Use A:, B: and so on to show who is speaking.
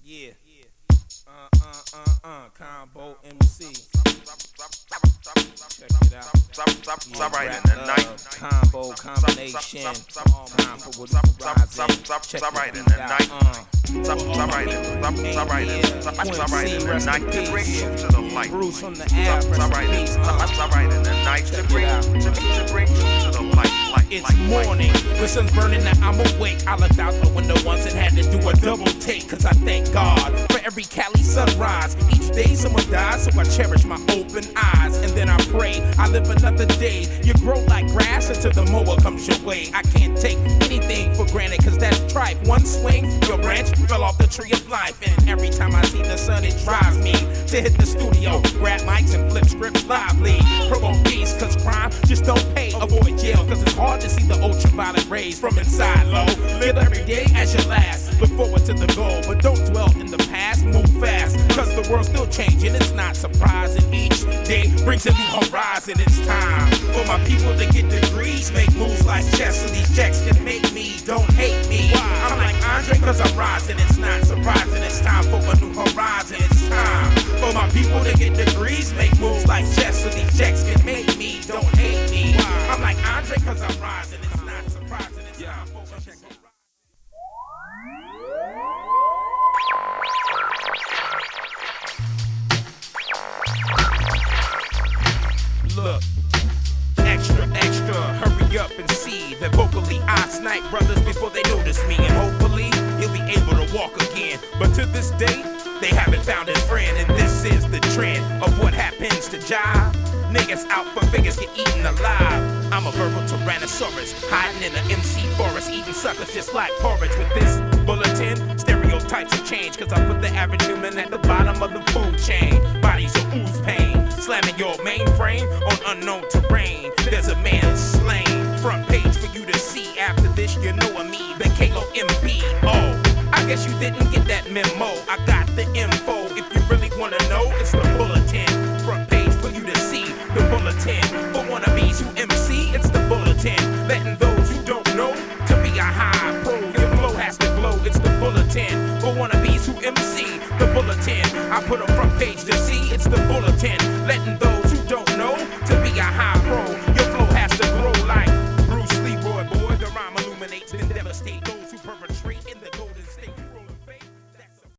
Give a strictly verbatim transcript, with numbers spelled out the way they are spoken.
A: Yeah. Uh, uh, uh, uh, Combo M C. Check it out. Yeah,
B: Alright,
A: rap,
B: in the
A: uh,
B: night.
A: Combo combination. Time for what is rising. Check
B: Alright,
A: the
B: in
A: beat
B: the
A: out.
B: night.
A: Uh.
B: Alright, alright, alright, in the night. To bring you to the light.
A: Bruce from the app.
B: Alright, alright, in the night. To bring to bring you to the light.
A: It's morning, the sun's burning, now I'm awake. I looked out the window once and had to do a double take. Cause I thank God for every Cali sunrise. Each day someone dies, so I cherish my open eyes. And then I pray, I live another day. You grow like grass until the mower comes your way. I can't take anything for granted, cause that's tripe. One swing, your branch fell off the tree of life. And every time I see the sun, it drives me to hit the studio, grab mics and flip scripts lively. Promote peace, cause crime just don't pay. Avoid jail, cause it's hard to see the ultraviolet rays from inside low. Live every day as your last. Look forward to the goal, but don't dwell in the past. Move fast, cause the world's still changing. It's not surprising. Each day brings a new horizon. It's time for my people to get degrees, make moves like chess, so these checks can make me. Don't hate me. I'm like Andre, cause I'm rising. It's not surprising. It's time for a new horizon. It's time for my people to get degrees, make moves like chess, so these checks can make me. Don't hate me. I'm like Andre, cause I'm rising. It's not surprising. It's time for a check. Look, extra, extra, hurry up and see that vocally I snipe brothers before they notice me. And hopefully, he'll be able to walk again. But to this day, they haven't found his friend. And this is the trend of what happens to Jive. Niggas out for figures get eaten alive. I'm a verbal tyrannosaurus, hiding in an M C forest, eating suckers just like porridge. With this bulletin, stereotypes have changed, cause I put the average human at the bottom of the food chain. Bodies will ooze pain, slamming your mainframe on unknown terrain. There's a man slain, front page for you to see. After this, you know I mean the K O M B. Oh, I guess you didn't get that memo. I got the info. If you really wanna know, it's the bulletin. Front page for you to see the bulletin. For wannabes who M C, it's the bulletin. Letting those who don't know to be a high pro. Your flow has to glow, it's the bulletin. For wannabes who M C, the bulletin. I put a